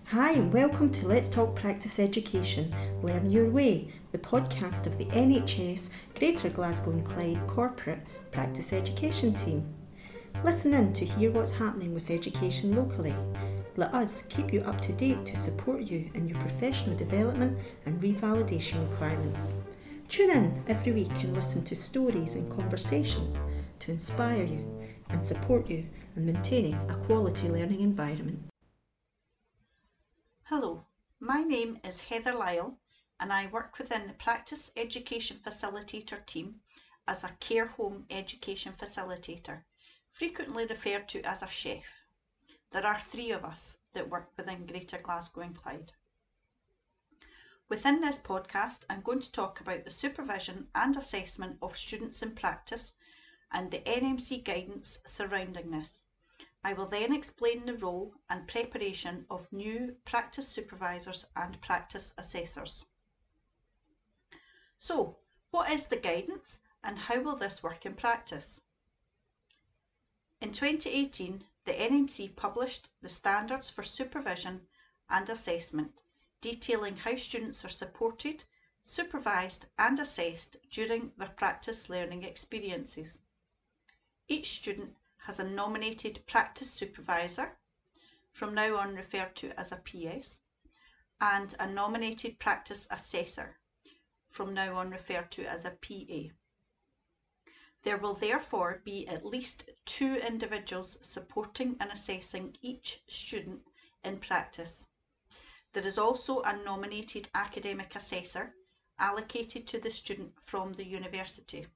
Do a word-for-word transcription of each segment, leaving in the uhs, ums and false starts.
Hi and welcome to Let's Talk Practice Education, Learn Your Way, the podcast of the N H S Greater Glasgow and Clyde Corporate Practice Education Team. Listen in to hear what's happening with education locally. Let us keep you up to date to support you in your professional development and revalidation requirements. Tune in every week and listen to stories and conversations to inspire you and support you in maintaining a quality learning environment. Hello, my name is Heather Lyle and I work within the Practice Education Facilitator team as a care home education facilitator, frequently referred to as a chef. There are three of us that work within Greater Glasgow and Clyde. Within this podcast, I'm going to talk about the supervision and assessment of students in practice and the N M C guidance surrounding this. I will then explain the role and preparation of new practice supervisors and practice assessors. So, what is the guidance and how will this work in practice? In twenty eighteen, the N M C published the Standards for Supervision and Assessment, detailing how students are supported, supervised and assessed during their practice learning experiences. Each student has a nominated practice supervisor, from now on referred to as a P S, and a nominated practice assessor, from now on referred to as a P A. There will therefore be at least two individuals supporting and assessing each student in practice. There is also a nominated academic assessor allocated to the student from the university.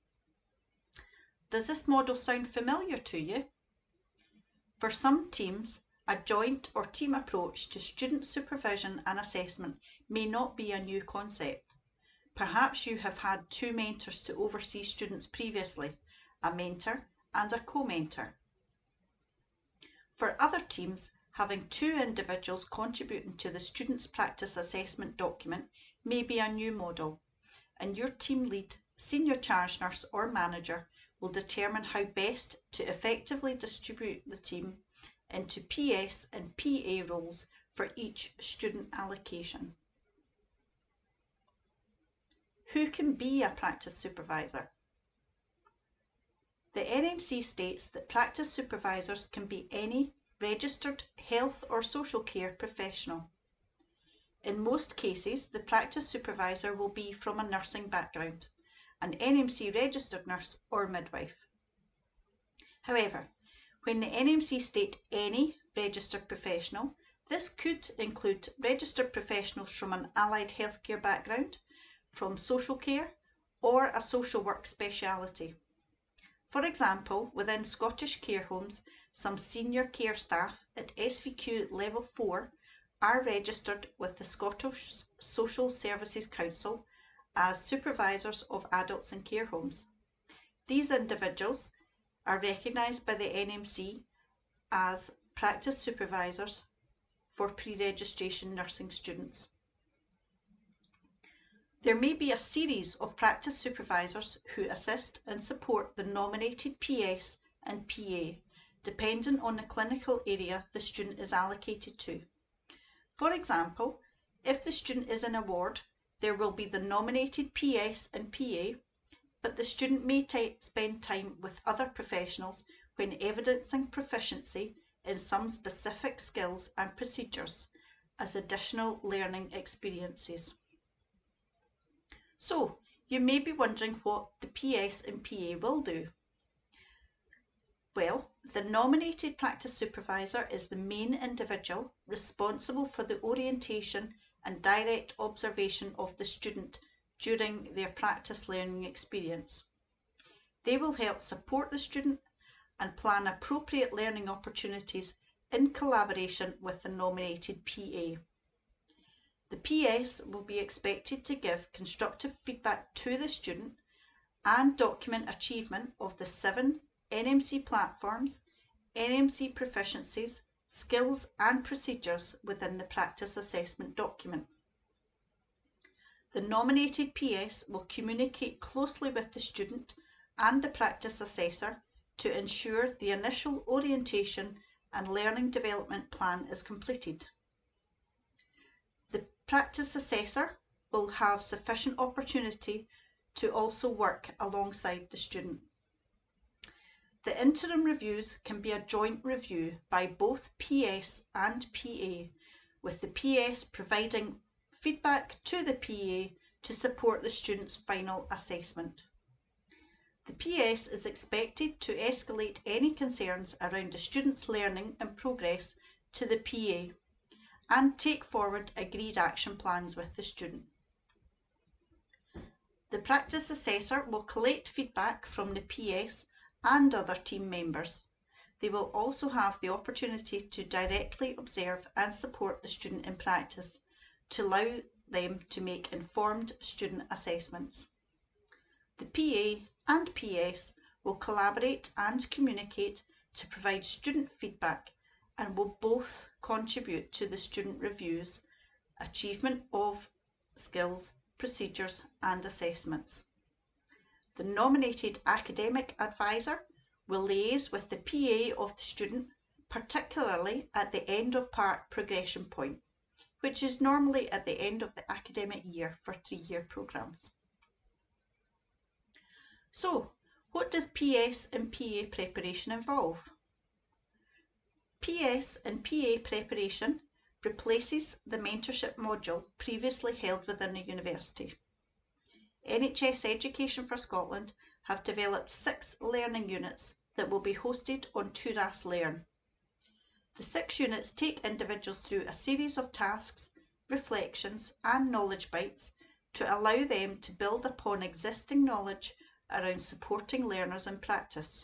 Does this model sound familiar to you? For some teams, a joint or team approach to student supervision and assessment may not be a new concept. Perhaps you have had two mentors to oversee students previously, a mentor and a co-mentor. For other teams, having two individuals contributing to the student's practice assessment document may be a new model, and your team lead, senior charge nurse or manager will determine how best to effectively distribute the team into P S and P A roles for each student allocation. Who can be a practice supervisor? The N M C states that practice supervisors can be any registered health or social care professional. In most cases, the practice supervisor will be from a nursing background, an N M C registered nurse or midwife. However, when the N M C state any registered professional, this could include registered professionals from an allied healthcare background, from social care, or a social work speciality. For example, within Scottish care homes, some senior care staff at S V Q level four are registered with the Scottish Social Services Council as supervisors of adults in care homes. These individuals are recognised by the N M C as practice supervisors for pre-registration nursing students. There may be a series of practice supervisors who assist and support the nominated P S and P A, depending on the clinical area the student is allocated to. For example, if the student is in a ward, there will be the nominated P S and P A, but the student may t- spend time with other professionals when evidencing proficiency in some specific skills and procedures as additional learning experiences. So, you may be wondering what the P S and P A will do. Well, the nominated practice supervisor is the main individual responsible for the orientation and direct observation of the student during their practice learning experience. They will help support the student and plan appropriate learning opportunities in collaboration with the nominated P A. The P S will be expected to give constructive feedback to the student and document achievement of the seven N M C platforms, N M C proficiencies, skills and procedures within the practice assessment document. The nominated P S will communicate closely with the student and the practice assessor to ensure the initial orientation and learning development plan is completed. practice assessor will have sufficient opportunity to also work alongside the student. The interim reviews can be a joint review by both P S and P A, with the P S providing feedback to the P A to support the student's final assessment. The P S is expected to escalate any concerns around the student's learning and progress to the P A and take forward agreed action plans with the student. The practice assessor will collect feedback from the P S and other team members. They will also have the opportunity to directly observe and support the student in practice to allow them to make informed student assessments. The P A and P S will collaborate and communicate to provide student feedback and will both contribute to the student reviews, achievement of skills, procedures and assessments. The nominated academic advisor will liaise with the P A of the student, particularly at the end of part progression point, which is normally at the end of the academic year for three-year programmes. So, what does P S and P A preparation involve? P S and P A preparation replaces the mentorship module previously held within a university. N H S Education for Scotland have developed six learning units that will be hosted on Turas Learn. The six units take individuals through a series of tasks, reflections and knowledge bites to allow them to build upon existing knowledge around supporting learners in practice.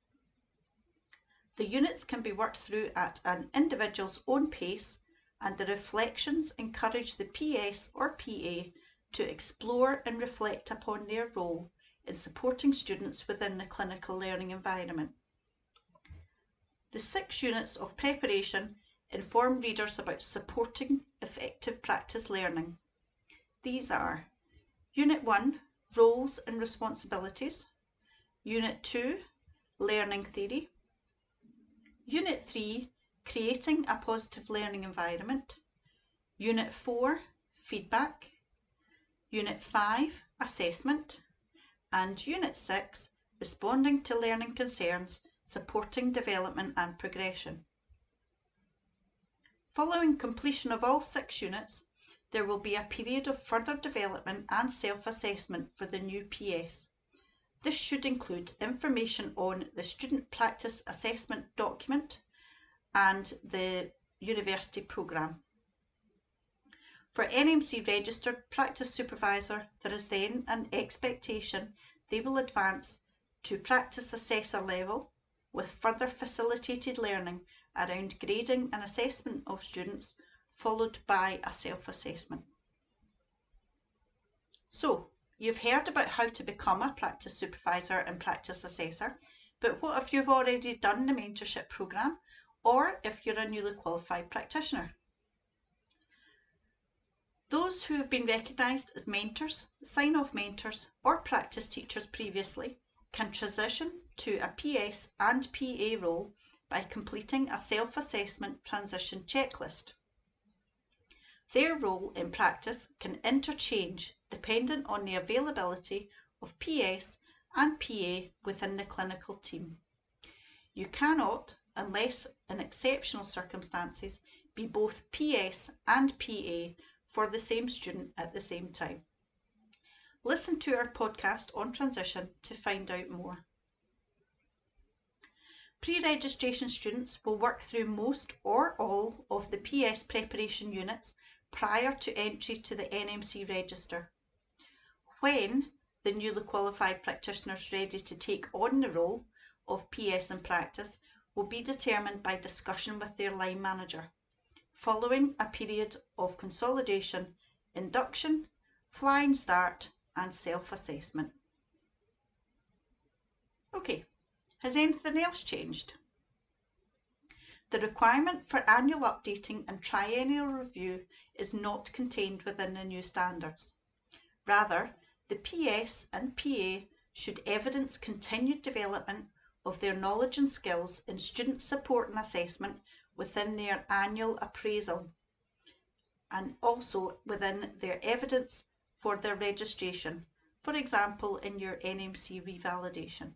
The units can be worked through at an individual's own pace, and the reflections encourage the P S or P A to explore and reflect upon their role in supporting students within the clinical learning environment. The six units of preparation inform readers about supporting effective practice learning. These are Unit one, Roles and Responsibilities, Unit two, Learning Theory, Unit three, Creating a Positive Learning Environment, Unit four, Feedback, Unit five, Assessment, and Unit six, Responding to Learning Concerns, Supporting Development and Progression. Following completion of all six units, there will be a period of further development and self-assessment for the new P S. This should include information on the Student Practice Assessment document and the university programme. For N M C registered practice supervisor, there is then an expectation they will advance to practice assessor level with further facilitated learning around grading and assessment of students, followed by a self-assessment. So, you've heard about how to become a practice supervisor and practice assessor, but what if you've already done the mentorship programme, or if you're a newly qualified practitioner? Those who have been recognised as mentors, sign-off mentors or practice teachers previously can transition to a P S and P A role by completing a self-assessment transition checklist. Their role in practice can interchange dependent on the availability of P S and P A within the clinical team. You cannot, unless in exceptional circumstances, be both P S and P A for the same student at the same time. Listen to our podcast on transition to find out more. Pre-registration students will work through most or all of the P S preparation units prior to entry to the N M C register. When the newly qualified practitioner is ready to take on the role of P S in practice will be determined by discussion with their line manager, following a period of consolidation, induction, flying start and self-assessment. Okay, has anything else changed? The requirement for annual updating and triennial review is not contained within the new standards. Rather, the P S and P A should evidence continued development of their knowledge and skills in student support and assessment within their annual appraisal. and also within their evidence for their registration, for example in your N M C revalidation.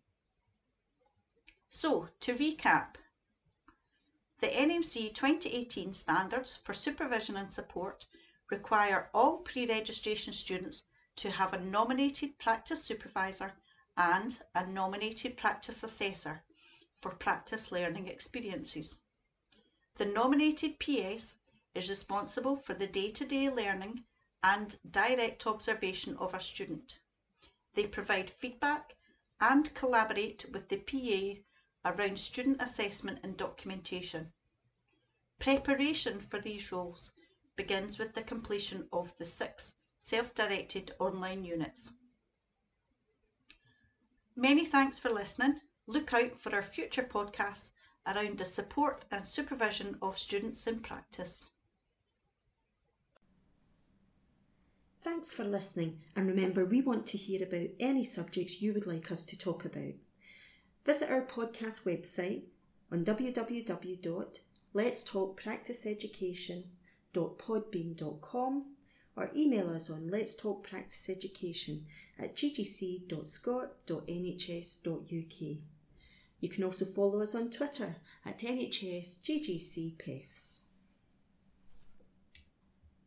So, to recap, the N M C twenty eighteen Standards for Supervision and Support require all pre-registration students to have a nominated practice supervisor and a nominated practice assessor for practice learning experiences. The nominated P S is responsible for the day-to-day learning and direct observation of a student. They provide feedback and collaborate with the P A around student assessment and documentation. Preparation for these roles begins with the completion of the six self-directed online units. Many thanks for listening. Look out for our future podcasts around the support and supervision of students in practice. Thanks for listening, and remember, we want to hear about any subjects you would like us to talk about. Visit our podcast website on w w w dot lets talk practice education dot podbean dot com or email us on letstalkpracticeeducation at g g c dot scot dot n h s dot u k. You can also follow us on Twitter at N H S G G C P E Fs.